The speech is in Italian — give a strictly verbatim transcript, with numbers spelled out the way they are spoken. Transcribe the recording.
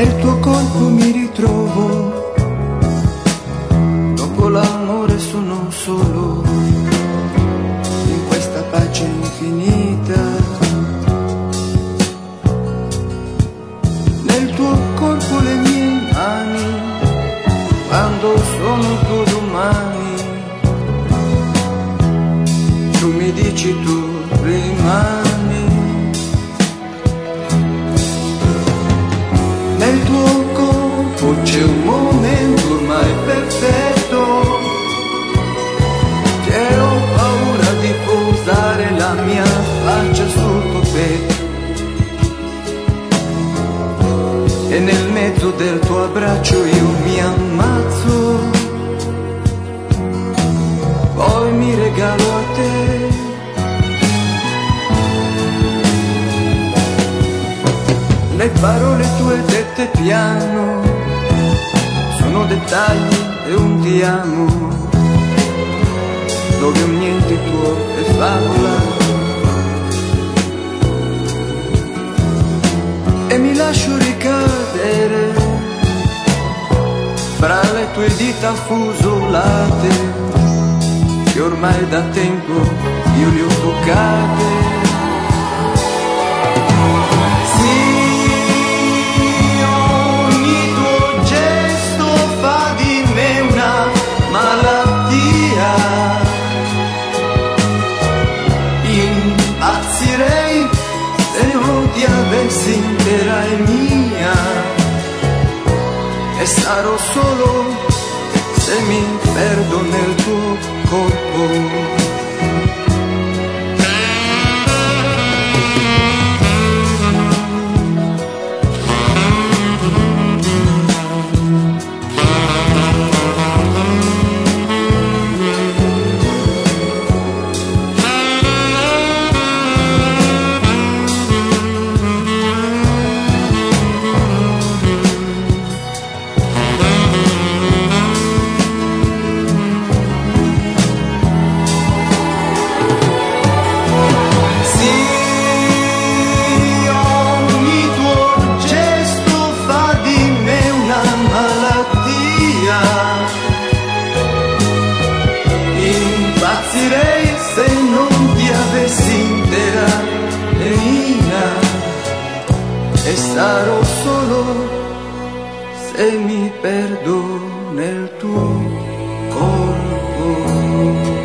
nel tuo corpo mi ritrovo, dopo l'amore sono solo, in questa pace infinita. Nel tuo corpo le mie mani, quando sono tuo domani, tu mi dici tu rimani. Nel tuo corpo c'è un momento ormai perfetto, che ho paura di posare la mia faccia sul tuo petto, e nel mezzo del tuo abbraccio io mi ammazzo, poi mi regalo a te. Le parole tue dette piano sono dettagli e un ti amo, dove un niente tuo è favola, e mi lascio ricadere fra le tue dita affusolate, che ormai da tempo io le ho toccate. Impazzirei se non ti avessi intera e mia, e sarò solo se mi perdo nel tuo corpo. Impazzirei se non ti avessi intera e mia, e sarò solo se mi perdo nel tuo corpo.